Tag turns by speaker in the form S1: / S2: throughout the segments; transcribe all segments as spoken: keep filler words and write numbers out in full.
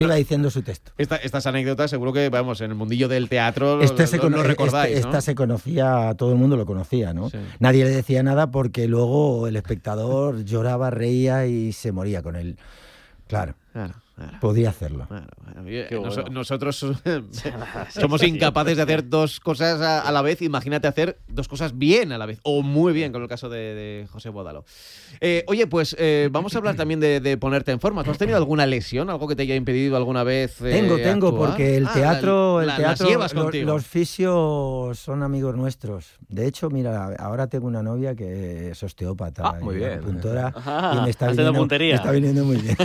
S1: Iba diciendo su texto.
S2: Esta, estas anécdotas seguro que, vamos, en el mundillo del teatro
S1: Este
S2: lo,
S1: se
S2: lo,
S1: cono-
S2: lo recordáis,
S1: este,
S2: ¿no?
S1: Esta se conocía, todo el mundo lo conocía, ¿no?
S2: Sí.
S1: Nadie le decía nada porque luego el espectador lloraba, reía y se moría con él. Claro,
S2: Claro, claro.
S1: podía hacerlo.
S2: Claro, bueno,
S3: Qué
S2: nos-
S3: bueno.
S2: nosotros somos incapaces de hacer dos cosas a, a la vez. Imagínate hacer dos cosas bien a la vez, o muy bien, como el caso de, de José Bódalo. Eh, oye, pues eh, vamos a hablar también de, de ponerte en forma. ¿Tú has tenido alguna lesión, algo que te haya impedido alguna vez eh,
S1: Tengo, tengo,
S2: actuar?
S1: porque el
S2: Ah,
S1: teatro,
S2: la-
S1: el
S2: la-
S1: teatro,
S2: las llevas
S1: lo-
S2: contigo.
S1: los fisios son amigos nuestros. De hecho, mira, ahora tengo una novia que es osteópata,
S4: Ah, muy
S1: y
S4: bien.
S1: puntora,
S3: Ajá,
S1: y me está,
S3: haciendo
S1: viniendo,
S3: puntería.
S1: me está viniendo muy bien.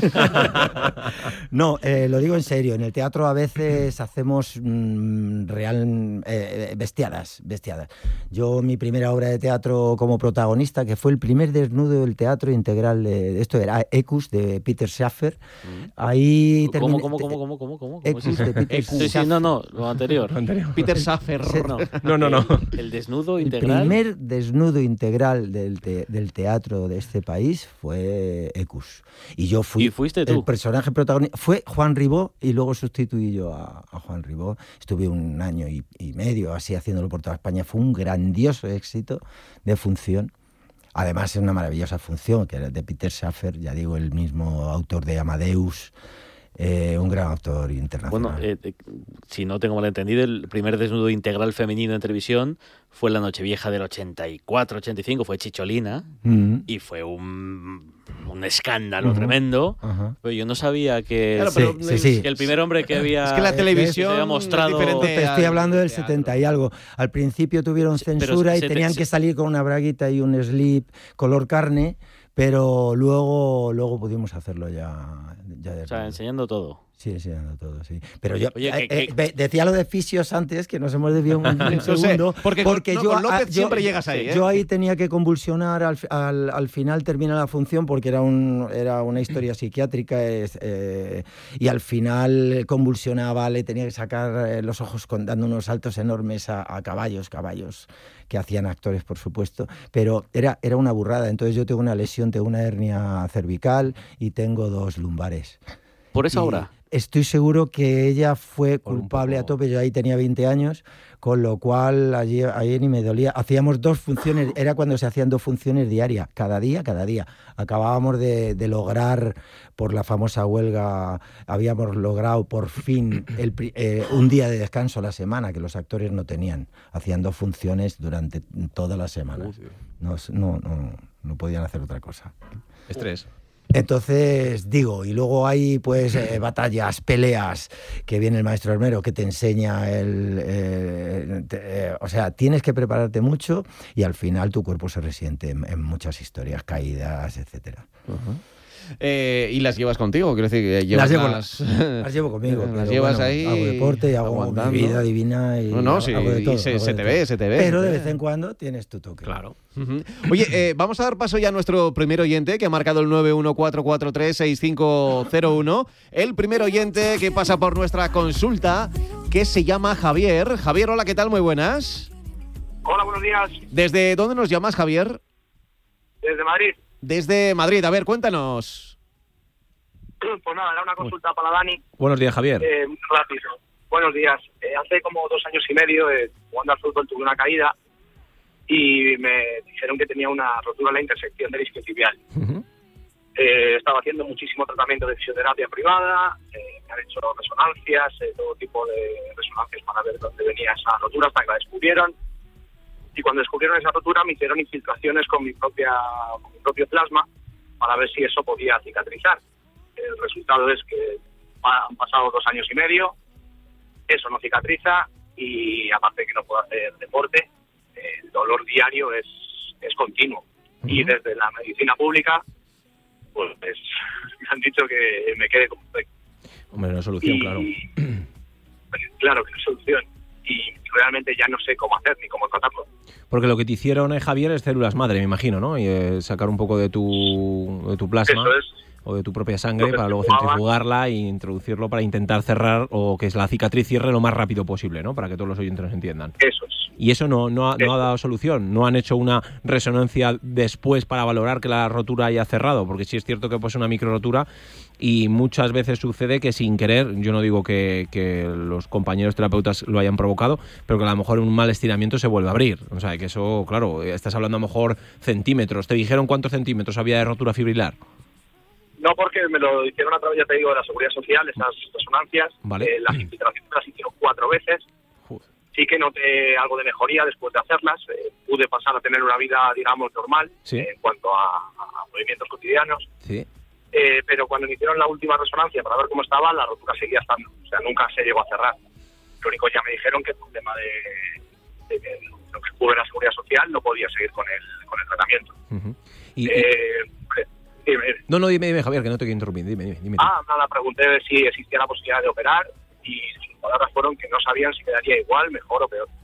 S1: No, eh, lo digo en serio. En el teatro a veces hacemos mmm, real eh, bestiadas, bestiadas. Yo mi primera obra de teatro como protagonista, que fue el primer desnudo del teatro integral de esto era Ecus de Peter Schaffer. Ahí
S3: ¿Cómo,
S1: terminé-
S3: cómo, cómo, cómo, cómo, cómo?
S1: Ecus
S3: ¿Cómo es
S1: de
S3: eso?
S1: Peter
S3: Sí, sí,
S1: Schaffer.
S3: no, no, lo anterior.
S4: Lo anterior.
S2: Peter Schaffer.
S3: No,
S4: No, no, no.
S3: El, el desnudo
S1: El
S3: integral.
S1: primer desnudo integral del, te- del teatro de este país fue Ecus. Y yo fui
S3: ¿Y fuiste tú?
S1: el personaje protagonista. Fue Juan Ribó y luego sustituí yo a, a Juan Ribó. Estuve un año y, y medio así haciéndolo por toda España. Fue un grandioso éxito de función. Además es una maravillosa función, que era de Peter Schaffer, ya digo, el mismo autor de Amadeus, eh, un gran autor internacional.
S3: Bueno, eh, eh, si no tengo mal entendido, el primer desnudo integral femenino en televisión fue la Nochevieja del ochenta y cuatro ochenta y cinco, fue Chicholina,
S1: Mm.
S3: y fue un, un escándalo
S1: Ujú.
S3: tremendo.
S1: Ajá.
S3: Pero yo no sabía que,
S2: Claro,
S1: Sí,
S2: pero
S1: sí, sí.
S3: que el primer hombre que había
S2: Es que la
S3: eh,
S2: televisión
S3: se había
S2: es
S3: mostrado...
S2: diferente.
S1: Te estoy
S2: al
S1: hablando del
S2: teatro.
S1: setenta y algo. Al principio tuvieron
S3: pero
S1: censura y
S3: se te-
S1: tenían
S3: se-
S1: que salir con una braguita y un slip color carne, pero luego luego pudimos hacerlo ya. ya de
S3: O sea,
S1: verdad.
S3: enseñando todo.
S1: Sí, enseñando todo, sí. Pero yo
S3: Oye,
S1: eh,
S3: que-
S1: eh, ve- decía lo de fisios antes, que nos hemos desviado un, un
S2: No sé,
S1: segundo.
S2: porque con- no,
S1: yo,
S2: con López
S1: ah, yo-
S2: siempre llegas ahí, ¿eh?
S1: Yo ahí tenía que convulsionar, al, fi- al, al final termina la función porque era, un, era una historia psiquiátrica es, eh, y al final convulsionaba, le tenía que sacar eh, los ojos con, dando unos saltos enormes a, a caballos, caballos que hacían actores, por supuesto, pero era, era una burrada. Entonces yo tengo una lesión, tengo una hernia cervical y tengo dos lumbares.
S3: Por esa
S1: Y
S3: obra.
S1: Estoy seguro que ella fue
S4: Por un
S1: culpable
S4: poco-
S1: a tope. Yo ahí tenía veinte años, con lo cual allí, ahí ni me dolía. Hacíamos dos funciones, era cuando se hacían dos funciones diarias, cada día, cada día. Acabábamos de, de lograr, por la famosa huelga, habíamos logrado por fin el, pri- eh, un día de descanso a la semana, que los actores no tenían. Hacían dos funciones durante toda la semana. No, no, no, no podían hacer otra cosa.
S4: Estrés.
S1: Entonces, digo, y luego hay pues eh, batallas, peleas, que viene el maestro armero que te enseña el... eh, te- eh, o sea, tienes que prepararte mucho y al final tu cuerpo se resiente en, en muchas historias, caídas, etcétera.
S2: Eh, y las llevas contigo, quiero decir que llevas
S1: Las llevo,
S2: las...
S1: las llevo conmigo.
S2: Las
S1: pero
S2: llevas
S1: bueno,
S2: ahí
S1: hago deporte y hago
S2: aguantando.
S1: mi vida divina y
S2: No, no,
S1: hago,
S2: sí,
S1: hago de
S2: y
S1: todo.
S2: se-
S1: hago
S2: se
S1: de
S2: te
S1: todo.
S2: ve, se te ve,
S1: Pero
S2: se
S1: de
S2: te
S1: vez
S2: ve.
S1: en cuando tienes tu toque.
S4: Claro.
S2: Ujú. Oye, eh, vamos a dar paso ya a nuestro primer oyente que ha marcado el nueve uno cuatro cuatro tres seis cinco cero uno. El primer oyente que pasa por nuestra consulta, que se llama Javier. Javier, hola, ¿qué tal? Muy buenas.
S5: Hola, buenos días.
S2: ¿Desde dónde nos llamas, Javier?
S5: Desde Madrid.
S2: Desde Madrid. A ver, cuéntanos.
S5: Pues nada, era una consulta para Dani.
S4: Buenos días, Javier.
S5: Eh, muy rápido. Buenos días. Eh, hace como dos años y medio, eh, jugando al fútbol, tuve una caída y me dijeron que tenía una rotura en la intersección del isquiotibial.
S4: Ujú.
S5: Eh, estaba haciendo muchísimo tratamiento de fisioterapia privada, eh, me han hecho resonancias, eh, todo tipo de resonancias para ver dónde venía esa rotura hasta que la descubrieron. Y cuando descubrieron esa rotura me hicieron infiltraciones con mi propia con mi propio plasma para ver si eso podía cicatrizar. El resultado es que pa- han pasado dos años y medio, eso no cicatriza y aparte que no puedo hacer deporte, eh, el dolor diario es, es continuo. Y desde la medicina pública, pues me han dicho que me quede como estoy.
S4: Hombre, una solución,
S5: Y-
S4: claro.
S5: pues, claro que no es solución. Y realmente ya no sé cómo hacer ni cómo tratarlo.
S4: Porque lo que te hicieron, eh, Javier, es células madre, me imagino, ¿no? Y eh, sacar un poco de tu, de tu plasma
S5: Eso es.
S4: o de tu propia sangre
S5: Lo que
S4: para luego
S5: centrifugaban.
S4: centrifugarla e introducirlo para intentar cerrar o que la cicatriz cierre lo más rápido posible, ¿no? Para que todos los oyentes nos entiendan.
S5: Eso es.
S4: y eso no, no, ha, no ha dado solución. No han hecho una resonancia después para valorar que la rotura haya cerrado, porque sí es cierto que pues una micro rotura y muchas veces sucede que sin querer, yo no digo que, que los compañeros terapeutas lo hayan provocado, pero que a lo mejor un mal estiramiento se vuelve a abrir. O sea, que eso, claro, estás hablando a lo mejor centímetros. ¿Te dijeron cuántos centímetros había de rotura fibrilar?
S5: No, porque me lo hicieron a través, ya te digo, de la Seguridad Social, esas resonancias.
S4: Vale.
S5: Eh, las infiltraciones las hicieron cuatro veces.
S4: Joder.
S5: Sí que noté algo de mejoría después de hacerlas. Eh, pude pasar a tener una vida, digamos, normal,
S4: sí.
S5: eh, en cuanto a, a movimientos cotidianos.
S4: Sí.
S5: Eh, pero cuando me hicieron la última resonancia para ver cómo estaba, la rotura seguía estando. O sea, nunca se llegó a cerrar. Lo único, ya me dijeron que por tema de, de, de lo que cubre la Seguridad Social no podía seguir con el, con el tratamiento.
S4: Uh-huh. Y,
S5: eh, y... Dime, dime.
S4: No, no, dime, dime, Javier, que no te quiero interrumpir. Dime, dime, dime.
S5: Ah, nada, pregunté si existía la posibilidad de operar y sus palabras fueron que no sabían si quedaría igual, mejor o peor.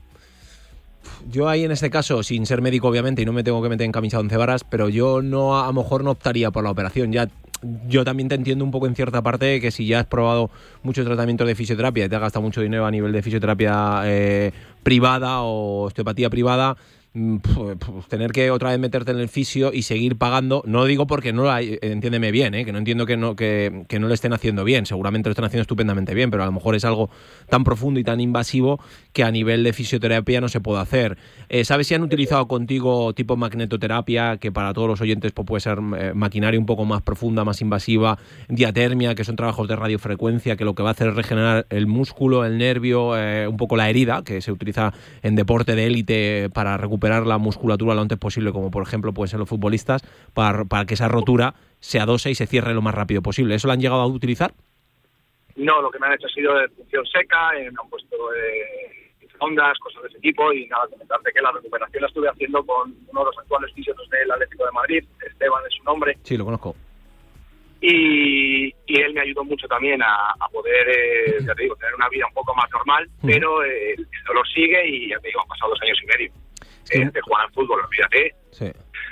S4: Yo ahí en este caso, sin ser médico obviamente, y no me tengo que meter en camisa de once varas, pero yo no, a lo mejor no optaría por la operación. Ya, yo también te entiendo un poco en cierta parte que si ya has probado muchos tratamientos de fisioterapia y te has gastado mucho dinero a nivel de fisioterapia eh, privada o osteopatía privada, Pues, pues, tener que otra vez meterte en el fisio y seguir pagando, no digo porque no hay, entiéndeme bien, ¿eh? que no entiendo que no, que, que no lo estén haciendo bien, seguramente lo están haciendo estupendamente bien, pero a lo mejor es algo tan profundo y tan invasivo que a nivel de fisioterapia no se puede hacer. Eh, ¿Sabes si han utilizado contigo tipo magnetoterapia, que para todos los oyentes pues, puede ser eh, maquinaria un poco más profunda, más invasiva, diatermia, que son trabajos de radiofrecuencia, que lo que va a hacer es regenerar el músculo, el nervio, eh, un poco la herida, que se utiliza en deporte de élite para recuperar la musculatura lo antes posible, como por ejemplo pueden ser los futbolistas, para, para que esa rotura se adose y se cierre lo más rápido posible? ¿Eso lo han llegado a utilizar?
S5: No, lo que me han hecho ha sido de función seca, eh, me han puesto eh, ondas, cosas de ese tipo, y nada, comentarte que la recuperación la estuve haciendo con uno de los actuales fisios del Atlético de Madrid, Esteban es su nombre.
S4: Sí, lo conozco.
S5: Y, y él me ayudó mucho también a, a poder, eh, ya te digo, tener una vida un poco más normal, uh-huh. pero eh, el dolor sigue y ya te digo, han pasado dos años y medio. Sí. Eh, de jugar al fútbol, olvídate.
S4: Sí.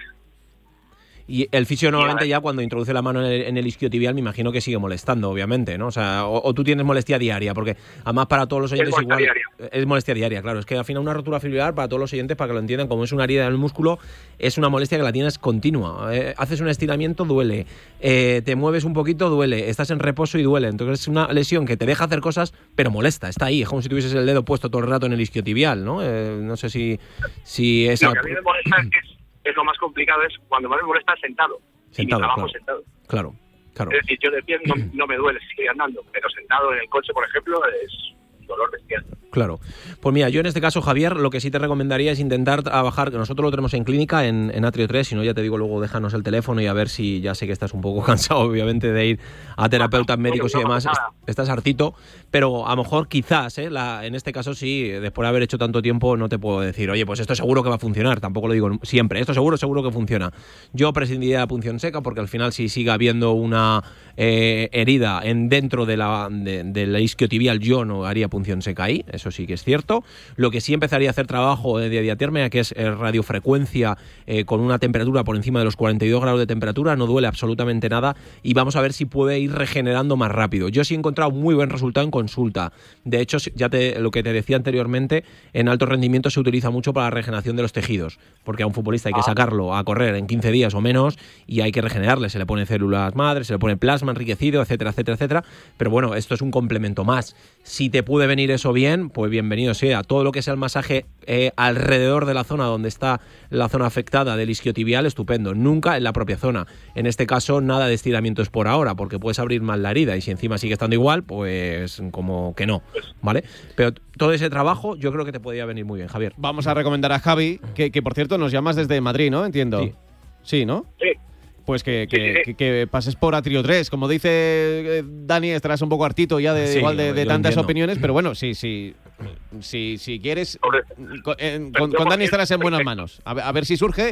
S4: Y el fisio normalmente ya cuando introduce la mano en el, en el isquiotibial me imagino que sigue molestando, obviamente, ¿no? O sea, o, o tú tienes molestia diaria, porque además para todos los oyentes
S5: es
S4: igual
S5: diaria.
S4: Es molestia diaria, claro. Es que al final una rotura fibrilar, para todos los oyentes, para que lo entiendan, como es una herida en el músculo, es una molestia que la tienes continua. Eh, haces un estiramiento, duele. Eh, te mueves un poquito, duele. Estás en reposo y duele. Entonces es una lesión que te deja hacer cosas, pero molesta. Está ahí. Es como si tuvieses el dedo puesto todo el rato en el isquiotibial, ¿no? Eh, no sé si, si esa...
S5: Lo que a mí me molesta es, es lo más complicado, es cuando más me molesta es sentado.
S4: Sentado,
S5: y mi trabajo
S4: claro.
S5: sentado.
S4: Claro, claro.
S5: Es decir, yo de pie no, no me duele si estoy andando, pero sentado en el coche, por ejemplo, es dolor bestial.
S4: Claro. Pues mira, yo en este caso, Javier, lo que sí te recomendaría es intentar trabajar, que nosotros lo tenemos en clínica, en, en Atrio tres, si no ya te digo luego déjanos el teléfono y a ver si, ya sé que estás un poco cansado obviamente de ir a terapeutas
S5: no,
S4: médicos
S5: no,
S4: y demás,
S5: no,
S4: estás hartito, pero a lo mejor quizás, ¿eh? La, en este caso sí, después de haber hecho tanto tiempo no te puedo decir, oye, pues esto seguro que va a funcionar, tampoco lo digo siempre, esto seguro, seguro que funciona. Yo prescindiría de la punción seca porque al final si sigue habiendo una eh, herida en dentro de la, de, de la isquiotibial, yo no haría punción seca ahí, eso sí que es cierto. Lo que sí empezaría a hacer trabajo de diatermia, que es eh, radiofrecuencia eh, con una temperatura por encima de los cuarenta y dos grados de temperatura, no duele absolutamente nada y vamos a ver si puede ir regenerando más rápido. Yo sí he encontrado muy buen resultado en consulta. De hecho, ya te, lo que te decía anteriormente, en alto rendimiento se utiliza mucho para la regeneración de los tejidos, porque a un futbolista hay que sacarlo a correr en quince días o menos y hay que regenerarle, se le pone células madre, se le pone plasma enriquecido, etcétera, etcétera, etcétera. Pero bueno, esto es un complemento más. Si te puede venir eso bien, pues bienvenido sea. Todo lo que sea el masaje eh, alrededor de la zona donde está la zona afectada del isquiotibial, estupendo. Nunca en la propia zona. En este caso, nada de estiramientos por ahora, porque puedes abrir mal la herida y si encima sigue estando igual, pues como que no, ¿vale? Pero todo ese trabajo yo creo que te podría venir muy bien, Javier.
S2: Vamos a recomendar a Javi, que, que por cierto nos llamas desde Madrid, ¿no? Entiendo.
S4: Sí.
S2: Sí, ¿no?
S5: Sí.
S2: Pues que, que, que, que pases por Atrio tres. Como dice eh, Dani, estarás un poco hartito ya de
S4: Sí,
S2: igual de, de tantas
S4: entiendo.
S2: opiniones, pero bueno, sí, sí, sí, si quieres,
S5: Sobre-
S2: con, en- con- con Dani estarás en buenas manos. A ver, a ver si surge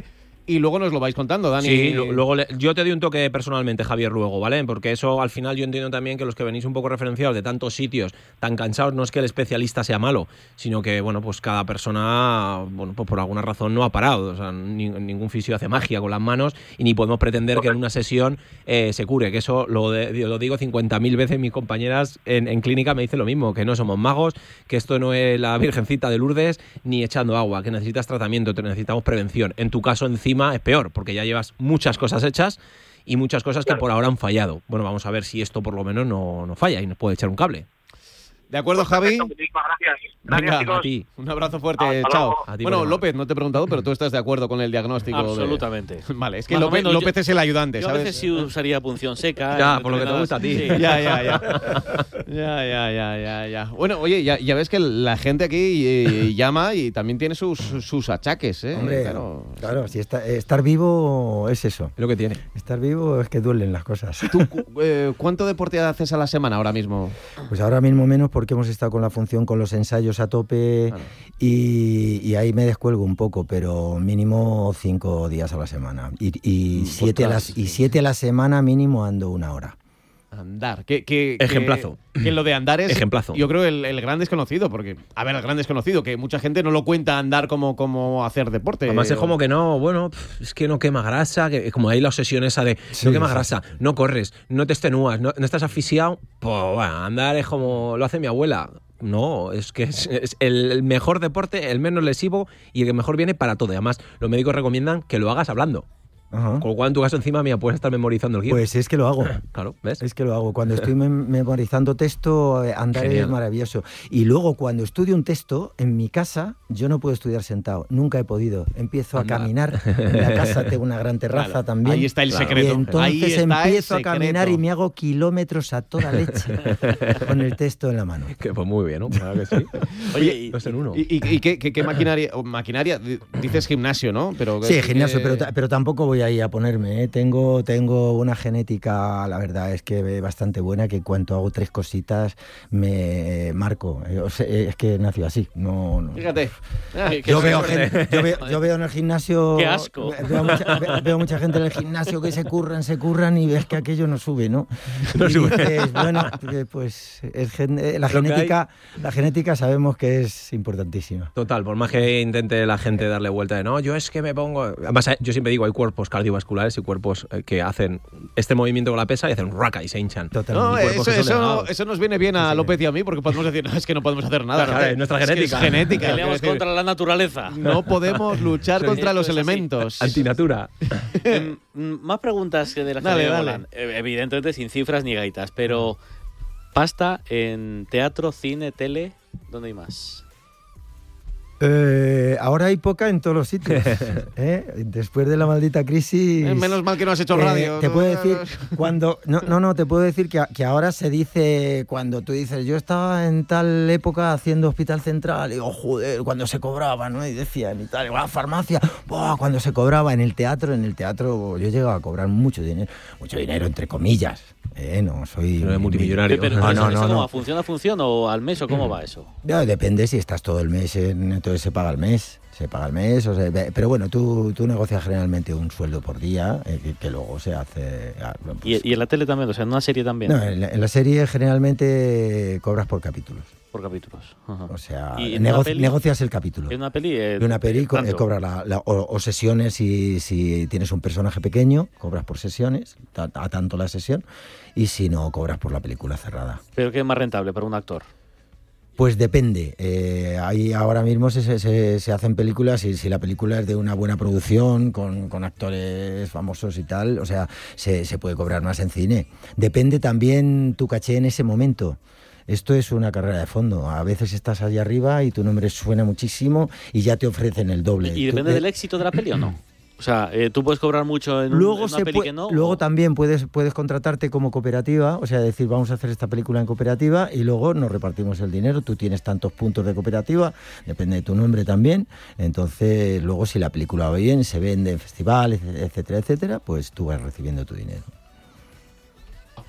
S2: y luego nos lo vais contando, Dani.
S4: Sí, lo- luego le- yo te doy un toque personalmente, Javier, luego, ¿vale? Porque eso al final yo entiendo también que los que venís un poco referenciados de tantos sitios, tan cansados, no es que el especialista sea malo, sino que, bueno, pues cada persona, bueno, pues por alguna razón no ha parado. O sea, ni- ningún fisio hace magia con las manos y ni podemos pretender que en una sesión eh, se cure, que eso lo, de- lo digo cincuenta mil veces, mis compañeras en, en clínica me dicen lo mismo, que no somos magos, que esto no es la Virgencita de Lourdes ni echando agua, que necesitas tratamiento, te necesitamos prevención. En tu caso encima es peor, porque ya llevas muchas cosas hechas y muchas cosas que
S5: Claro.
S4: por ahora han fallado. Bueno, vamos a ver si esto por lo menos no, no falla y nos puede echar un cable.
S2: ¿De acuerdo, Javi?
S5: Perfecto, muchísimas gracias. Gracias,
S2: Venga,
S5: chicos.
S4: A ti.
S2: Un abrazo fuerte,
S5: Hasta
S2: chao.
S5: luego.
S4: A ti,
S2: Bueno,
S4: Bonema.
S2: López, no te he preguntado, pero tú estás de acuerdo con el diagnóstico. de-
S3: Absolutamente.
S2: Vale, es que
S3: Más o
S2: López,
S3: menos,
S2: López
S3: yo-
S2: es el ayudante,
S3: Yo a
S2: ¿sabes?
S3: veces sí usaría punción seca.
S4: Ya,
S3: en
S4: por lo que te
S3: determinadas-
S4: gusta a ti.
S3: Sí.
S2: Ya, ya, ya. Ya, ya, ya, ya, ya. Bueno, oye, ya, ya ves que la gente aquí eh, llama y también tiene sus, sus achaques, ¿eh?
S1: Hombre,
S2: Claro.
S1: claro, si está- estar vivo es eso.
S4: Es lo que tiene.
S1: Estar vivo es que duelen las cosas.
S2: ¿Tú cu- eh, cuánto deporte haces a la semana ahora mismo?
S1: Pues ahora mismo menos porque hemos estado con la función, con los ensayos a tope
S2: Claro.
S1: y, y ahí me descuelgo un poco, pero mínimo cinco días a la semana. Y, y,
S2: Pues
S1: siete, a
S2: claro,
S1: las,
S2: sí.
S1: y siete a la semana mínimo ando una hora.
S2: Andar. Que, que, que-
S4: Ejemplazo.
S2: Que, lo de andar es,
S4: Ejemplazo.
S2: yo creo, el, el gran desconocido. Porque, a ver, el gran desconocido, que mucha gente no lo cuenta andar como, como hacer deporte.
S4: Además es como que no, bueno, pf, es que no quema grasa, que como hay la obsesión esa de
S1: Sí,
S4: no quema
S1: sí.
S4: grasa, no corres, no te extenúas, no, no estás asfixiado, pues bueno, andar es como lo hace mi abuela. No, es que es, es el el mejor deporte, el menos lesivo y el que mejor viene para todo. Y además, los médicos recomiendan que lo hagas hablando.
S1: Ajá.
S4: Con lo cual, en tu caso, encima, mira, puedes estar memorizando el guión.
S1: Pues es que lo hago.
S4: Claro, ¿ves?
S1: Es que lo hago. Cuando estoy mem- memorizando texto, eh, andar
S4: Genial.
S1: es maravilloso. Y luego, cuando estudio un texto, en mi casa, yo no puedo estudiar sentado. Nunca he podido. Empiezo
S4: Anda.
S1: a caminar. En la casa tengo una gran terraza
S2: Claro,
S1: también.
S2: ahí está el
S4: Claro.
S2: secreto.
S1: Y entonces
S2: Ahí está el
S1: empiezo a caminar
S2: secreto.
S1: y me hago kilómetros a toda leche con el texto en la mano.
S4: Que, pues muy bien, ¿no? Claro que sí.
S3: Oye, y-
S4: Dos en uno.
S2: ¿Y, y- y qué, qué- qué maquinaria? o maquinaria? Di- Dices gimnasio, ¿no? Pero,
S1: Sí,
S2: eh,
S1: gimnasio,
S2: eh,
S1: pero, ta- pero tampoco voy ahí a ponerme. ¿eh? Tengo, tengo una genética, la verdad es que bastante buena, que en cuanto hago tres cositas me marco. Eh, o sea, es que nació así. No, no.
S2: Fíjate. Ah,
S3: Qué-
S1: Yo
S3: qué
S1: veo,
S3: suerte.
S1: gen- yo, veo, yo veo en el gimnasio.
S3: Qué asco.
S1: Veo mucha, ve- veo mucha gente en el gimnasio que se curran, se curran y ves que aquello no sube, ¿no?
S4: No
S1: Y
S4: sube.
S1: dices, bueno, eh, pues es gen- eh, la
S4: Lo que
S1: genética, la genética sabemos que es importantísima.
S4: Total, por más que intente la gente darle vuelta de no, yo es que me pongo. Además, eh, yo siempre digo, hay cuerpos cardiovasculares y cuerpos eh, que hacen este movimiento con la pesa y hacen raca y se hinchan.
S1: Totalmente.
S2: No,
S4: Y cuerpos
S2: eso,
S4: que son
S2: eso,
S4: delgados.
S2: eso nos viene bien a López y a mí porque podemos decir, no, es que no podemos hacer nada.
S4: Claro,
S2: ¿no?
S4: es nuestra
S2: que
S4: genética.
S2: genética. quiero
S3: Peleamos
S2: decir,
S3: contra la naturaleza.
S2: No podemos luchar
S3: Esto
S2: contra los
S3: es así.
S2: elementos.
S4: Antinatura.
S3: Em, mm, más preguntas que de las que
S2: Dale,
S3: me
S2: dale.
S3: volan. Eh, Evidentemente sin cifras ni gaitas, pero pasta en teatro, cine, tele, ¿dónde hay más?
S1: Eh, ahora hay poca en todos los sitios. ¿eh? Después de la maldita crisis.
S2: Eh, Menos mal que no has hecho
S1: Eh,
S2: radio.
S1: te puedo decir, cuando. No, no, no, te puedo decir que, que ahora se dice, cuando tú dices, yo estaba en tal época haciendo Hospital Central, y digo, joder, cuando se cobraba, ¿no? Y decían, y tal, y, "Buah, farmacia, buah, cuando se cobraba en el teatro, en el teatro, yo llegaba a cobrar mucho dinero, mucho dinero, entre comillas. Eh, no soy.
S4: No es multimillonario.
S3: Pero,
S1: No,
S3: ¿eso-
S1: no,
S3: eso
S1: no,
S3: cómo
S1: no.
S3: va? ¿Funciona a función o al mes o cómo va eso?
S1: Ya, depende si estás todo el mes, en- entonces se paga el mes. Se paga el mes, o sea, ve- pero bueno, tú, tú negocias generalmente un sueldo por día, eh, que, que luego se hace. ah, pues,
S3: Y, y en la tele también, o sea, en una serie también,
S1: no, en, la, en la serie generalmente cobras por capítulos.
S3: por capítulos. Ajá.
S1: O sea,
S3: ¿Y en una
S1: nego-
S3: peli?
S1: negocias el capítulo.
S3: En una peli. eh,
S1: De una peli co-
S3: ¿cuánto?
S1: eh, cobras la, la- o, o sesiones si, si tienes un personaje pequeño, cobras por sesiones, ta- a tanto la sesión, y si no, cobras por la película cerrada.
S3: Pero ¿qué es más rentable para un actor?
S1: Pues depende. Eh, ahí ahora mismo se, se- se, se hacen películas y si la película es de una buena producción, con, con actores famosos y tal, o sea, se, se puede cobrar más en cine. Depende también tu caché en ese momento. Esto es una carrera de fondo. A veces estás allá arriba y tu nombre suena muchísimo y ya te ofrecen el doble.
S3: ¿Y
S1: Tú-
S3: depende
S1: eh,
S3: del éxito de la peli o no? O sea, eh, tú puedes cobrar mucho en, un-
S1: Luego,
S3: en una
S1: se
S3: peli
S1: pue-
S3: que no.
S1: luego
S3: o-
S1: también puedes, puedes contratarte como cooperativa, o sea, decir, vamos a hacer esta película en cooperativa y luego nos repartimos el dinero. Tú tienes tantos puntos de cooperativa, depende de tu nombre también. Entonces, luego si la película va bien, se vende en festivales, etcétera, etcétera, pues tú vas recibiendo tu dinero.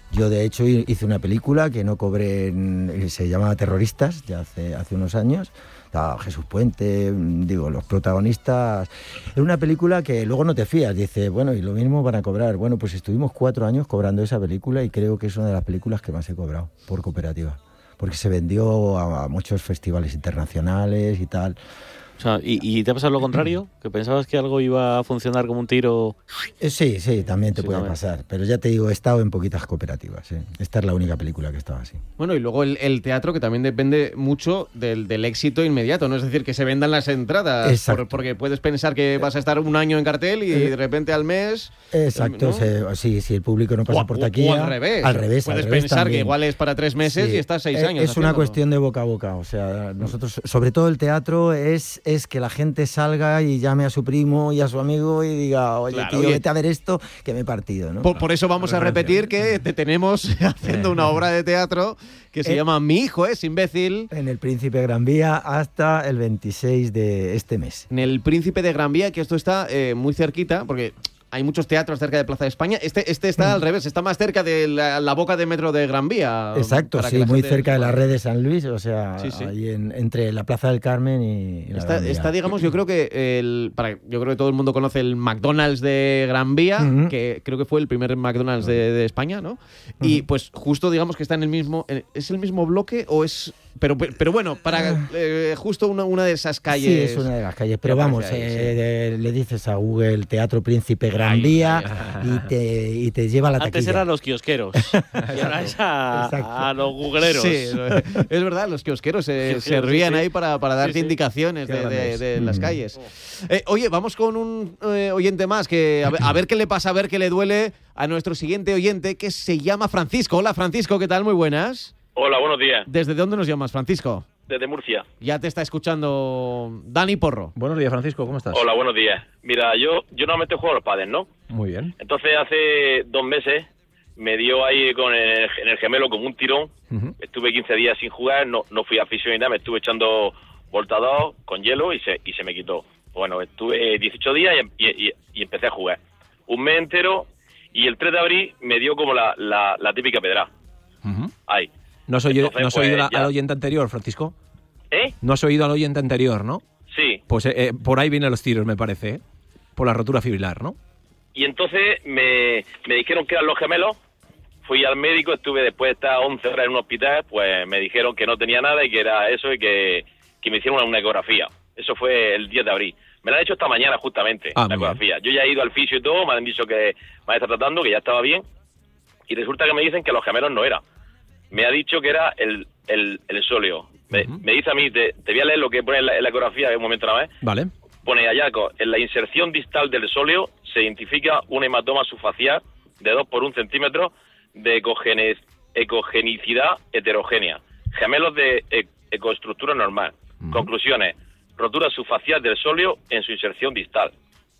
S1: Yo, de hecho, hice una película que no cobré, en, se llamaba Terroristas, ya hace, hace unos años. Estaba Jesús Puente, digo, los protagonistas. Era una película que luego no te fías, dice, bueno, y lo mismo van a cobrar. Bueno, pues estuvimos cuatro años cobrando esa película y creo que es una de las películas que más he cobrado por cooperativa, porque se vendió a, a muchos festivales internacionales y tal.
S3: O sea, ¿y, ¿y te ha pasado lo contrario? ¿Que pensabas que algo iba a funcionar como un tiro?
S1: Eh, sí, sí, también te
S3: Sí,
S1: puede
S3: también.
S1: pasar. Pero ya te digo, he estado en poquitas cooperativas. ¿eh? Esta es la única película que estaba así.
S2: Bueno, y luego el, el teatro, que también depende mucho del, del éxito inmediato, ¿no? Es decir, que se vendan las entradas.
S1: Exacto.
S2: Por- porque puedes pensar que vas a estar un año en cartel y de repente al mes...
S1: Exacto,
S2: ¿no?
S1: se- sí, si el público no pasa
S2: O-
S1: por
S2: o-
S1: taquilla.
S2: o al revés.
S1: Al revés,
S2: Puedes
S1: al revés
S2: pensar que
S1: también.
S2: igual es para tres meses
S1: Sí.
S2: y estás seis
S1: Eh,
S2: años
S1: Es una
S2: haciéndolo.
S1: cuestión de boca a boca. O sea, nosotros, sobre todo el teatro, es, es que la gente salga y llame a su primo y a su amigo y diga, oye,
S2: Claro,
S1: tío,
S2: oye.
S1: vete a ver esto, que me he partido, ¿no?
S2: Por, por eso vamos a repetir que te tenemos haciendo una obra de teatro que se
S1: Eh.
S2: llama Mi hijo es imbécil,
S1: En el Príncipe Gran Vía hasta el veintiséis de este mes.
S2: en el Príncipe de Gran Vía, que esto está eh, muy cerquita, porque hay muchos teatros cerca de Plaza de España. Este, este está al revés, está más cerca de la, la boca de metro de Gran Vía.
S1: Exacto,
S2: para que
S1: sí,
S2: la
S1: muy
S2: gente-
S1: cerca de la red de San Luis, o sea,
S2: Sí, sí.
S1: ahí en- entre la Plaza del Carmen y, y la
S2: Está,
S1: Gran Vía.
S2: está, digamos, yo creo que el, para, yo creo que todo el mundo conoce el McDonald's de Gran Vía,
S1: Ujú.
S2: que creo que fue el primer McDonald's de, de España, ¿no? Y pues justo digamos que está en el mismo, en- ¿es el mismo bloque o es? Pero, pero bueno, para eh, justo una, una de esas calles.
S1: Sí, es una de las calles, pero
S2: que
S1: vamos,
S2: aparece ahí,
S1: eh, le dices a Google Teatro Príncipe Gran
S2: Ahí,
S1: Vía
S2: ahí
S1: y, te, y te lleva a la
S3: Antes
S1: taquilla.
S3: eran los kiosqueros y ahora es a,
S1: Exacto.
S3: a los googleros.
S2: Sí, es verdad, los kiosqueros se,
S3: Sí,
S2: se
S3: sí,
S2: rían
S3: sí.
S2: ahí para, para darte
S3: Sí, sí.
S2: indicaciones
S1: Qué
S2: de, de-
S1: grandes.
S2: de las
S1: Mm.
S2: calles. Eh, oye, vamos con un eh, oyente más, que a ver, a ver qué le pasa, a ver qué le duele a nuestro siguiente oyente, que se llama Francisco. Hola, Francisco, ¿qué tal? Muy buenas.
S6: Hola, buenos días.
S2: ¿Desde dónde nos llamas, Francisco?
S6: Desde Murcia.
S2: Ya te está escuchando Dani Porro.
S4: Buenos días, Francisco, ¿cómo estás?
S6: Hola, buenos días. Mira, yo yo normalmente juego a los pádel, ¿no?
S4: Muy bien.
S6: Entonces hace dos meses me dio ahí con el, en el gemelo como un tirón.
S4: Ujú.
S6: Estuve quince días sin jugar, no no fui a afición ni nada, me estuve echando voltador con hielo y se y se me quitó. Bueno, estuve dieciocho días y, y, y- y empecé a jugar. Un mes entero y el tres de abril me dio como la, la, la típica pedra.
S4: Ujú.
S6: Ahí.
S4: ¿No has oído,
S6: Entonces,
S4: no has oído
S6: pues,
S4: la-
S6: ya.
S4: al oyente anterior, Francisco?
S6: ¿Eh?
S4: No has oído al oyente anterior, ¿no?
S6: Sí.
S4: Pues eh, eh, por ahí vienen los tiros, me parece, ¿eh? Por la rotura fibrilar, ¿no?
S6: Y entonces me, me dijeron que eran los gemelos. Fui al médico, estuve después de estar once horas en un hospital, pues me dijeron que no tenía nada y que era eso y que, que me hicieron una ecografía. Eso fue el diez de abril. Me la han hecho esta mañana justamente,
S4: Ah,
S6: la
S4: muy
S6: ecografía. Yo ya he ido al fisio y todo, me han dicho que me han estado tratando, que ya estaba bien. Y resulta que me dicen que los gemelos no era. Me ha dicho que era el, el, el sóleo. Me,
S4: Ujú.
S6: me dice a mí, te, te voy a leer lo que pone en la, en la ecografía un momento nada más.
S4: Vale.
S6: Pone hallazgo. En la inserción distal del sóleo se identifica un hematoma subfacial de dos por un centímetro de ecogene- ecogenicidad heterogénea. Gemelos de e- ecoestructura normal.
S4: Ujú.
S6: Conclusiones. Rotura subfacial del sóleo en su inserción distal.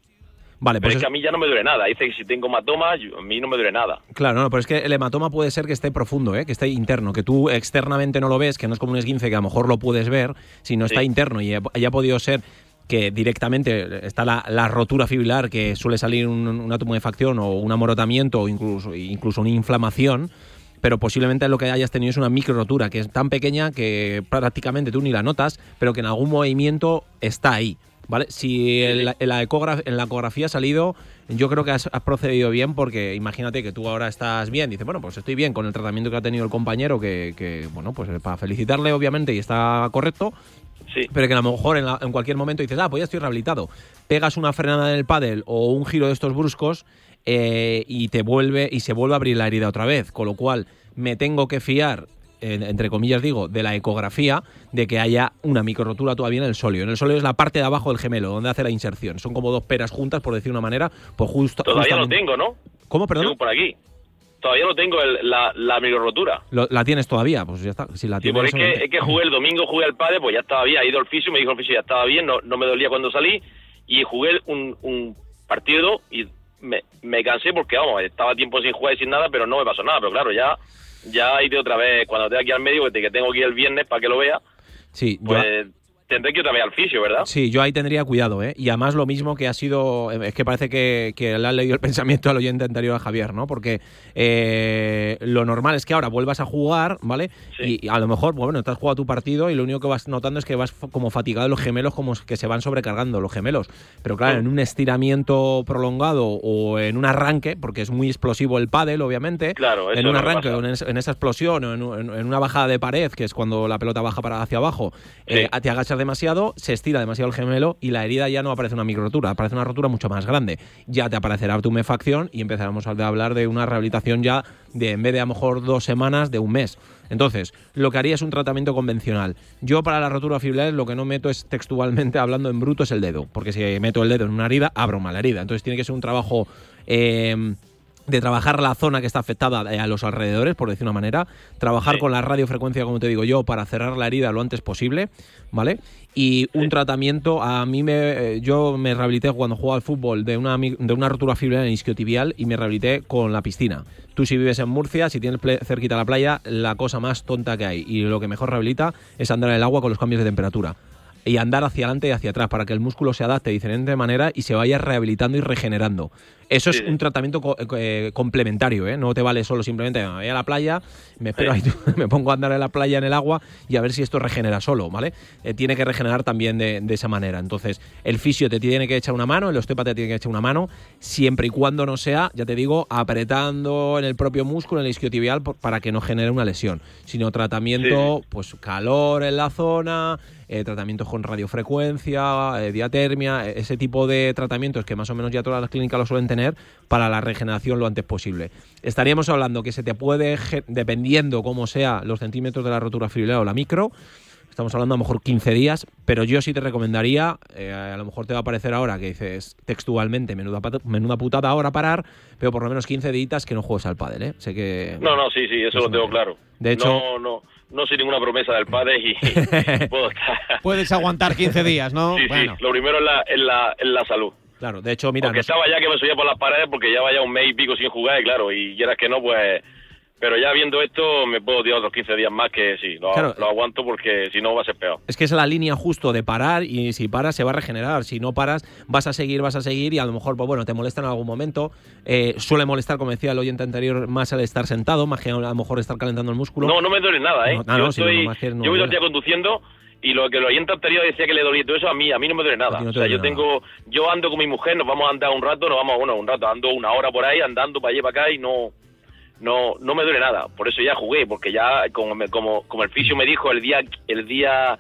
S4: Vale,
S6: Pero
S4: pues
S6: es que a
S4: es-
S6: mí ya no me duele nada. Dice que si tengo hematoma, yo- a mí no me duele nada.
S4: claro, no, pero es que el hematoma puede ser que esté profundo, ¿eh? Que esté interno, que tú externamente no lo ves, que no es como un esguince que a lo mejor lo puedes ver, sino está
S6: Sí.
S4: interno y haya podido ser que directamente está la, la rotura fibrilar, que suele salir un, una tumefacción o un amorotamiento o incluso, incluso una inflamación, pero posiblemente lo que hayas tenido es una micro rotura, que es tan pequeña que prácticamente tú ni la notas, pero que en algún movimiento está ahí. ¿Vale? Si en la, en la ecógraf- en la ecografía ha salido, yo creo que has, has procedido bien, porque imagínate que tú ahora estás bien, dices, bueno, pues estoy bien con el tratamiento que ha tenido el compañero, que, que, bueno, pues para felicitarle obviamente y está correcto,
S6: Sí.
S4: pero que a lo mejor en, la- en cualquier momento dices, ah, pues ya estoy rehabilitado. Pegas una frenada en el pádel o un giro de estos bruscos eh, y te vuelve y se vuelve a abrir la herida otra vez, con lo cual me tengo que fiar, en- entre comillas digo, de la ecografía, de que haya una microrotura todavía en el sóleo. En el sóleo es la parte de abajo del gemelo, donde hace la inserción. Son como dos peras juntas, por decir de una manera, pues justo.
S6: Todavía lo
S4: justamente-
S6: tengo, ¿no?
S4: ¿Cómo, perdón?
S6: Tengo por aquí. Todavía no tengo el- la, la microrotura.
S4: Lo- ¿La tienes todavía? Pues ya está. Si la
S6: Sí,
S4: tienes,
S6: porque es que,
S4: solamente-
S6: es que jugué el domingo, jugué al padre, pues ya estaba bien, ha ido al fisio, me dijo el fisio ya estaba bien, no, no me dolía cuando salí, y jugué un, un partido y me, me cansé porque, vamos, estaba tiempo sin jugar y sin nada, pero no me pasó nada, pero claro, ya ya he ido otra vez, cuando tenga que ir al médico, que te- que tengo que ir el viernes para que lo vea,
S4: Sí, yo-
S6: pues tendré que ir otra vez al fisio, ¿verdad?
S4: Sí, yo ahí tendría cuidado, ¿eh? Y además lo mismo que ha sido... Es que parece que, que le han leído el pensamiento al oyente anterior a Javier, ¿no? Porque eh, lo normal es que ahora vuelvas a jugar, ¿vale? Sí. Y, y a lo mejor, bueno, te has jugado tu partido y lo único que vas notando es que vas como fatigado de los gemelos, como que se van sobrecargando los gemelos. Pero claro, sí. en un estiramiento prolongado o en un arranque, porque es muy explosivo el pádel, obviamente.
S6: Claro, eso
S4: en un
S6: no
S4: arranque, en, en esa explosión o en, en una bajada de pared, que es cuando la pelota baja para hacia abajo, sí. eh, te agachas demasiado, se estira demasiado el gemelo y la herida ya no aparece una micro rotura, aparece una rotura mucho más grande. Ya te aparecerá tumefacción y empezaremos a hablar de una rehabilitación ya de, en vez de a lo mejor dos semanas, de un mes. Entonces, lo que haría es un tratamiento convencional. Yo para la rotura fibrilar lo que no meto es textualmente hablando en bruto es el dedo, porque si meto el dedo en una herida, abro mal la herida. Entonces tiene que ser un trabajo... Eh, de trabajar la zona que está afectada a los alrededores, por decir una manera, trabajar sí. con la radiofrecuencia, como te digo yo, para cerrar la herida lo antes posible, ¿vale? Y un sí. tratamiento, a mí me yo me rehabilité cuando jugaba al fútbol de una, de una rotura fibrilar en isquiotibial y me rehabilité con la piscina. Tú si vives en Murcia, si tienes cerquita la playa, la cosa más tonta que hay y lo que mejor rehabilita es andar en el agua con los cambios de temperatura. Y andar hacia adelante y hacia atrás para que el músculo se adapte de diferente manera y se vaya rehabilitando y regenerando. Eso sí. es un tratamiento co eh, complementario, ¿eh? No te vale solo simplemente me voy a la playa, me espero sí. ahí, me pongo a andar en la playa en el agua y a ver si esto regenera solo, ¿vale? Eh, tiene que regenerar también de, de esa manera. Entonces, el fisio te tiene que echar una mano, el osteópata te tiene que echar una mano, siempre y cuando no sea, ya te digo, apretando en el propio músculo, en el isquiotibial, para que no genere una lesión, sino tratamiento, sí. pues calor en la zona... Eh, tratamientos con radiofrecuencia, eh, diatermia, ese tipo de tratamientos que más o menos ya todas las clínicas lo suelen tener para la regeneración lo antes posible. Estaríamos hablando que se te puede, dependiendo cómo sea los centímetros de la rotura fibrilar o la micro, estamos hablando a lo mejor quince días, pero yo sí te recomendaría, eh, a lo mejor te va a parecer ahora que dices textualmente, menuda, menuda putada ahora parar, pero por lo menos quince días que no juegues al pádel, ¿eh? Sé que...
S6: No, no, sí, sí, eso lo tengo claro.
S4: De hecho...
S6: No, no. No soy ninguna promesa del padre y, y puedo estar...
S2: Puedes aguantar quince días, ¿no?
S6: Sí,
S2: bueno.
S6: sí, lo primero es la, es la, es la salud.
S4: Claro, de hecho, mira...
S6: Porque no estaba sé. ya que me subía por las paredes porque ya vaya un mes y pico sin jugar y claro, y quieras que no, pues... Pero ya viendo esto me puedo tirar otros quince días más que sí, lo, claro, lo aguanto porque si no va a ser peor.
S4: Es que es la línea justo de parar y si paras se va a regenerar. Si no paras vas a seguir, vas a seguir y a lo mejor, pues bueno, te molesta en algún momento. Eh, suele molestar, como decía el oyente anterior, más al estar sentado, más que a lo mejor estar calentando el músculo.
S6: No, no me duele nada, ¿eh?
S4: No, no,
S6: yo
S4: no,
S6: estoy,
S4: sí, no, no,
S6: yo voy todo
S4: no
S6: el día conduciendo y lo que el oyente anterior decía que le dolía todo eso, a mí a mí no me duele nada. No o sea, yo nada. tengo, yo ando con mi mujer, nos vamos a andar un rato, nos vamos, bueno, un rato, ando una hora por ahí, andando para allá y para acá y no... No, no me duele nada, por eso ya jugué, porque ya como como, como el fisio me dijo el día el día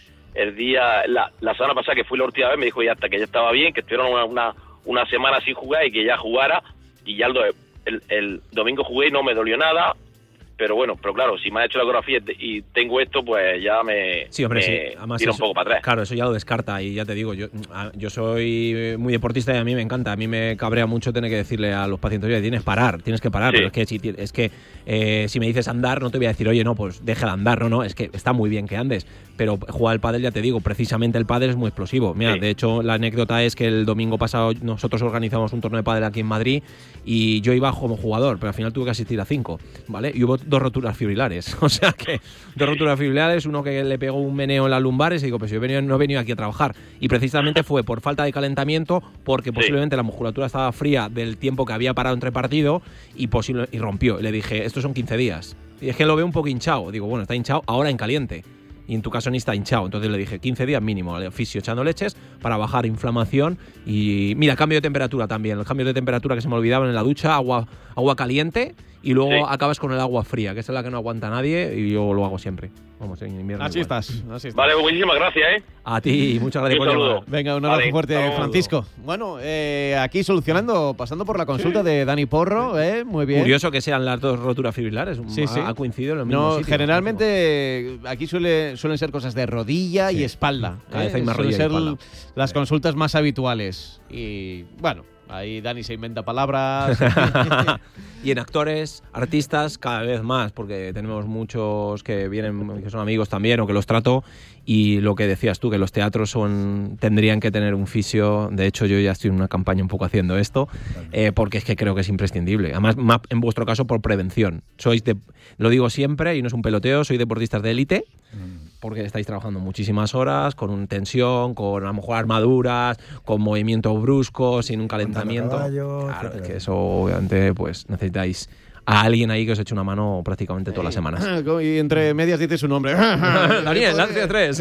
S6: el día la, la semana pasada que fui la última vez me dijo ya hasta que ya estaba bien, que estuvieron una, una, una semana sin jugar y que ya jugara y ya el, el, el domingo jugué y no me dolió nada. Pero bueno, pero claro, si me ha hecho la ecografía y tengo esto, pues ya me,
S4: sí, hombre,
S6: me
S4: sí. Además
S6: tira
S4: eso,
S6: un poco para atrás.
S4: Claro, eso ya lo descarta y ya te digo, yo yo soy muy deportista y a mí me encanta. A mí me cabrea mucho tener que decirle a los pacientes, oye, tienes que parar, tienes que parar. Sí. Pero es que, si, es que eh, si me dices andar, no te voy a decir, oye, no, pues deja de andar. No, no, es que está muy bien que andes. Pero jugar al pádel, ya te digo, precisamente el pádel es muy explosivo. Mira, sí. de hecho, la anécdota es que el domingo pasado nosotros organizamos un torneo de pádel aquí en Madrid y yo iba como jugador, pero al final tuve que asistir a cinco, ¿vale? Y hubo dos roturas fibrilares. O sea que dos roturas fibrilares, uno que le pegó un meneo en las lumbares y digo, pues yo he venido, no he venido aquí a trabajar. Y precisamente fue por falta de calentamiento, porque posiblemente sí. la musculatura estaba fría del tiempo que había parado entre partido y, posible, y rompió. Y le dije, estos son quince días. Y es que lo veo un poco hinchado. Digo, bueno, está hinchado ahora en caliente. Y en tu caso ni está hinchado. Entonces le dije quince días mínimo al fisio echando leches para bajar inflamación. Y mira, cambio de temperatura también. Los cambios de temperatura que se me olvidaban en la ducha, agua, agua caliente y luego sí. acabas con el agua fría, que es la que no aguanta nadie y yo lo hago siempre. Vamos, en invierno.
S2: Así estás, así estás.
S6: Vale, muchísimas gracias, ¿eh?
S4: A ti, muchas gracias por llamar.
S2: Venga, un abrazo vale, fuerte, saludo. Francisco. Bueno, eh, aquí solucionando, pasando por la consulta sí. de Dani Porro, ¿eh? Muy bien.
S4: Curioso que sean las dos roturas fibrilares.
S2: Sí,
S4: ha,
S2: sí.
S4: ha coincidido en los mismos
S2: no,
S4: sitios.
S2: Generalmente aquí suele, suelen ser cosas de rodilla sí. y espalda.
S4: Cabeza
S2: ¿eh?
S4: y más
S2: Suelen
S4: rodilla
S2: ser
S4: y espalda.
S2: las consultas más habituales. Y bueno, ahí Dani se inventa palabras.
S4: Y en actores, artistas, cada vez más, porque tenemos muchos que vienen, que son amigos también, o que los trato, y lo que decías tú, que los teatros son tendrían que tener un fisio. De hecho, yo ya estoy en una campaña un poco haciendo esto, eh, porque es que creo que es imprescindible. Además, en vuestro caso, por prevención. Sois de, lo digo siempre, y no es un peloteo, sois deportistas de élite, porque estáis trabajando muchísimas horas, con un tensión, con a lo mejor armaduras, con movimientos bruscos, sin un calentamiento.
S1: Caballos,
S4: claro,
S1: etcétera.
S4: es que eso obviamente pues necesitáis a alguien ahí que os eche una mano prácticamente todas las semanas.
S2: Y entre medias dice su nombre.
S4: Daniel, Lancio tres.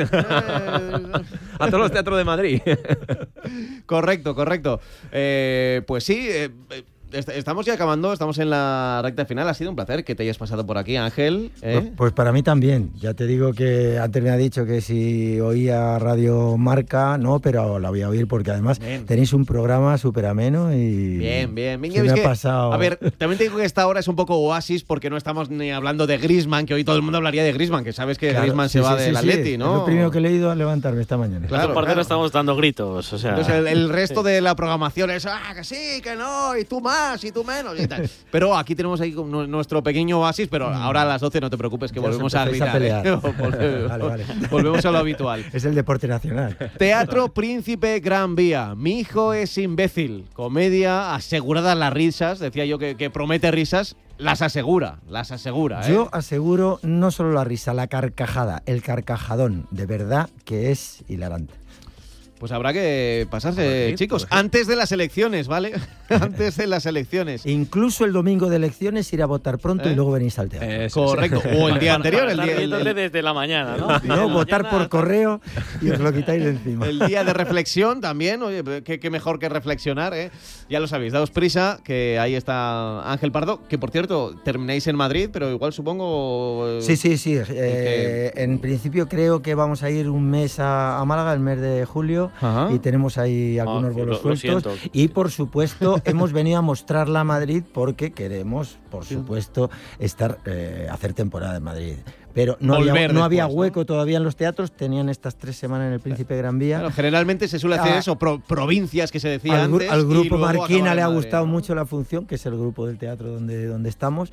S4: A todos los teatros de Madrid.
S2: Correcto, correcto. Eh, pues sí, eh, est- estamos ya acabando, estamos en la recta final. Ha sido un placer que te hayas pasado por aquí, Ángel. ¿eh?
S1: Pues, pues para mí también. Ya te digo que antes me ha dicho que si oía Radio Marca, no, pero la voy a oír porque además
S2: Bien.
S1: tenéis un programa súper ameno y...
S2: Bien, bien. bien.
S1: se
S2: Es
S1: me ha
S2: que,
S1: pasado.
S2: A ver, también te digo que esta hora es un poco oasis porque no estamos ni hablando de Griezmann, que hoy todo el mundo hablaría de Griezmann, que sabes que
S1: Claro,
S2: Griezmann
S1: sí,
S2: se va
S1: sí,
S2: del
S1: sí, sí.
S2: Atleti, ¿no?
S1: Es lo primero que he leído al levantarme esta mañana.
S2: Claro,
S3: Claro, parte
S2: claro.
S3: no estamos dando gritos, o sea...
S2: Entonces el, el resto de la programación es, ah, que sí, que no, y tú más, y tú menos, y tal. Pero aquí tenemos ahí nu- nuestro pequeño oasis, pero ahora a las doce no te preocupes que
S1: Ya os
S2: volvemos a
S1: empezáis a
S2: gritar.
S1: pelear.
S2: ¿eh? Volvemos,
S1: Vale, vale.
S2: volvemos a lo habitual.
S1: Es el deporte nacional.
S2: Teatro Príncipe Gran Vía. Mi hijo es imbécil. Comedia asegurada las risas. Decía yo que, que promete risas. Las asegura, las asegura. ¿eh?
S1: Yo aseguro no solo la risa, la carcajada, el carcajadón, de verdad que es hilarante.
S2: Pues habrá que pasarse,
S4: Madrid,
S2: chicos,
S4: pues,
S2: antes de las elecciones, ¿vale? Antes de las elecciones.
S1: Incluso el domingo de elecciones ir a votar pronto
S2: ¿Eh?
S1: y luego venís al teatro.
S4: Eso,
S2: Correcto. O el día anterior, el
S3: Para
S2: día,
S3: estar
S2: el-
S3: riéndote
S2: el-
S3: desde la mañana, ¿no?
S1: No,
S3: De la
S1: votar
S3: mañana
S1: por
S3: hasta-
S1: correo y os lo quitáis de encima.
S2: el día de reflexión también. Oye, qué, qué mejor que reflexionar, ¿eh? Ya lo sabéis, daos prisa, que ahí está Ángel Pardo, que por cierto, termináis en Madrid, pero igual supongo... eh,
S1: Sí, sí, sí. eh, en principio creo que vamos a ir un mes a, a Málaga, el mes de julio,
S2: Ajá.
S1: y tenemos ahí algunos
S3: Ah,
S1: vuelos
S3: lo- lo
S1: sueltos.
S3: siento.
S1: Y por supuesto hemos venido a mostrarla a Madrid porque queremos, por supuesto, estar eh, hacer temporada en Madrid. Pero no
S2: Volver
S1: había, no había
S2: después, ¿no?
S1: hueco todavía en los teatros, tenían estas tres semanas en el Príncipe Gran Vía.
S2: Claro, generalmente se suele hacer
S1: Ah,
S2: eso, pro- provincias que se decía
S1: Al, gru-
S2: antes.
S1: al
S2: y
S1: grupo
S2: luego
S1: Marquina
S2: acabar
S1: le ha
S2: en Madrid,
S1: gustado
S2: ¿no?
S1: mucho la función, que es el grupo del teatro donde, donde estamos,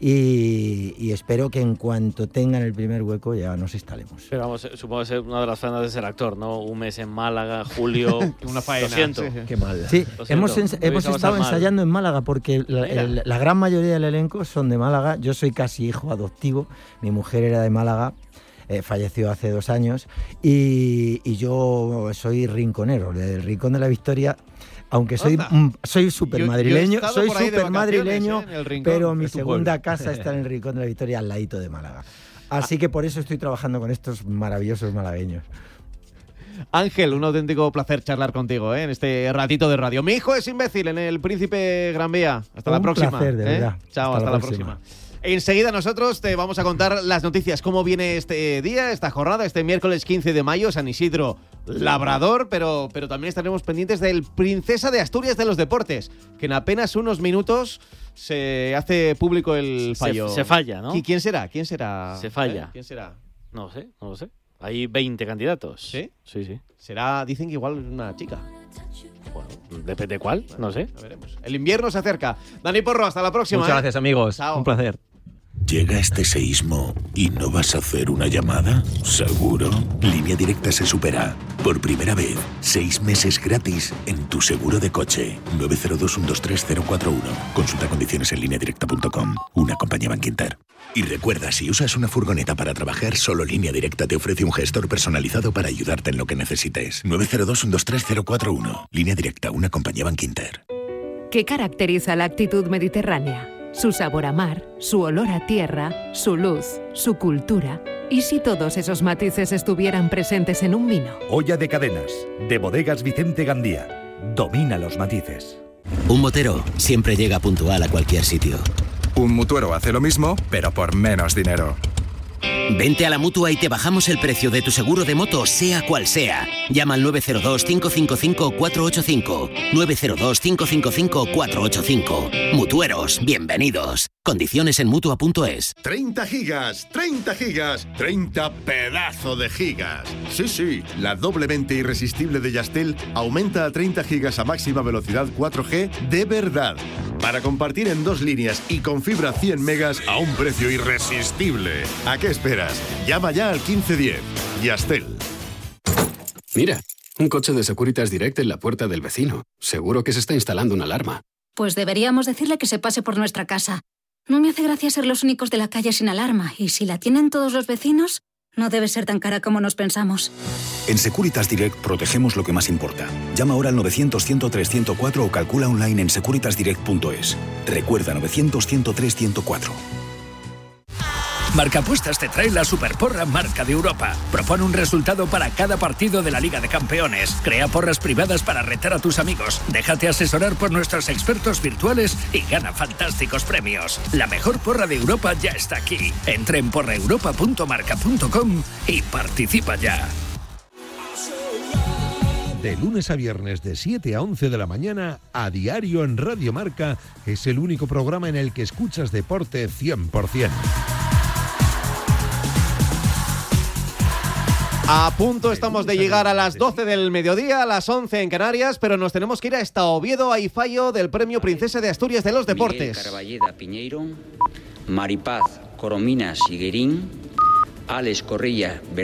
S1: y, y espero que en cuanto tengan el primer hueco ya nos instalemos.
S3: Pero vamos, supongo que es una de las faenas de ser actor, ¿no? Un mes en Málaga, julio...
S2: Una faena.
S3: Lo siento.
S2: sí, sí.
S4: Qué mal.
S1: Sí,
S3: Lo siento,
S1: hemos, ens-
S3: lo
S1: hemos
S3: habéis
S1: estado
S3: pasado mal.
S1: ensayando en Málaga porque la,
S2: Mira.
S1: el- la gran mayoría del elenco son de Málaga. Yo soy casi hijo adoptivo, mi mujer era de Málaga. Eh, falleció hace dos años y, y yo soy rinconero, del Rincón de la Victoria, aunque soy
S2: Anda.
S1: mm, soy súper
S2: Yo- yo he
S1: madrileño,
S2: estado
S1: soy
S2: por ahí de
S1: súper madrileño,
S2: vacaciones, ¿eh? En el Rincón.
S1: pero mi
S4: Es tu
S1: segunda
S4: pueblo.
S1: casa está en el Rincón de la Victoria, al ladito de Málaga. Así que por eso estoy trabajando con estos maravillosos malagueños.
S2: Ángel, un auténtico placer charlar contigo, ¿eh? En este ratito de radio. Mi hijo es imbécil en el Príncipe Gran Vía. Hasta la
S1: Un
S2: próxima.
S1: placer, de
S2: ¿eh?
S1: verdad.
S2: Chao, hasta, la próxima. Enseguida nosotros te vamos a contar las noticias, cómo viene este día, esta jornada, este miércoles quince de mayo, San Isidro Labrador, pero, pero también estaremos pendientes del Princesa de Asturias de los Deportes, que en apenas unos minutos se hace público el
S3: Se-
S2: fallo.
S3: se falla, ¿no?
S2: ¿Y quién será? ¿Quién será?
S3: Se falla.
S2: ¿Eh? ¿Quién será?
S3: No sé, no lo sé. Hay veinte candidatos.
S2: ¿Sí?
S3: Sí, sí.
S2: Será, dicen que igual una chica.
S3: Bueno, depende cuál, no sé.
S2: Ya veremos. El invierno se acerca. Dani Porro, hasta la próxima.
S4: Muchas
S2: ¿eh?
S4: gracias, amigos.
S2: Chao.
S4: Un placer.
S7: ¿Llega este seísmo y no vas a hacer una llamada? ¿Seguro? Línea Directa se supera. Por primera vez, seis meses gratis en tu seguro de coche. nueve cero dos, uno dos tres, cero cuatro uno. Consulta condiciones en línea directa punto com. Una compañía Bankinter. Y recuerda, si usas una furgoneta para trabajar, solo Línea Directa te ofrece un gestor personalizado para ayudarte en lo que necesites. nueve cero dos, uno dos tres, cero cuatro uno. Línea Directa, una compañía Bankinter.
S8: ¿Qué caracteriza la actitud mediterránea? Su sabor a mar, su olor a tierra, su luz, su cultura. ¿Y si todos esos matices estuvieran presentes en un vino?
S9: Olla de cadenas, de Bodegas Vicente Gandía. Domina los matices.
S10: Un motero siempre llega puntual a cualquier sitio.
S11: Un mutuero hace lo mismo, pero por menos dinero.
S10: Vente a la Mutua y te bajamos el precio de tu seguro de moto, sea cual sea. Llama al nueve cero dos, cinco cinco cinco, cuatro ocho cinco. nueve cero dos, cinco cinco cinco, cuatro ocho cinco. Mutueros, bienvenidos. Condiciones en Mutua punto es.
S12: treinta gigas, treinta gigas, treinta pedazo de gigas. Sí, sí, la doblemente irresistible de Yastel aumenta a treinta gigas a máxima velocidad cuatro G de verdad. Para compartir en dos líneas y con fibra cien megas a un precio irresistible. ¿A qué esperas? Llama ya al quince diez. Yastel.
S13: Mira, un coche de Securitas Direct en la puerta del vecino. Seguro que se está instalando una alarma.
S14: Pues deberíamos decirle que se pase por nuestra casa. No me hace gracia ser los únicos de la calle sin alarma, y si la tienen todos los vecinos, No debe ser tan cara como nos pensamos.
S15: En Securitas Direct protegemos lo que más importa. Llama ahora al novecientos, ciento tres, ciento cuatro o calcula online en securitas direct punto es. Recuerda novecientos, ciento tres, ciento cuatro.
S16: Marcapuestas te trae la Superporra Marca de Europa. Propone un resultado para cada partido de la Liga de Campeones. Crea porras privadas para retar a tus amigos. Déjate asesorar por nuestros expertos virtuales y gana fantásticos premios. La mejor porra de Europa ya está aquí. Entra en porra europa punto marca punto com y participa ya.
S17: De lunes a viernes de siete a once de la mañana, a diario en Radio Marca, es el único programa en el que escuchas deporte cien por ciento.
S2: A punto estamos de llegar a las doce del mediodía, a las once en Canarias, pero nos tenemos que ir hasta Oviedo, a fallo del Premio Princesa de Asturias de los Deportes.
S18: Miguel Carballeda Piñeiro, Maripaz Corominas Higuerín, Alex Correia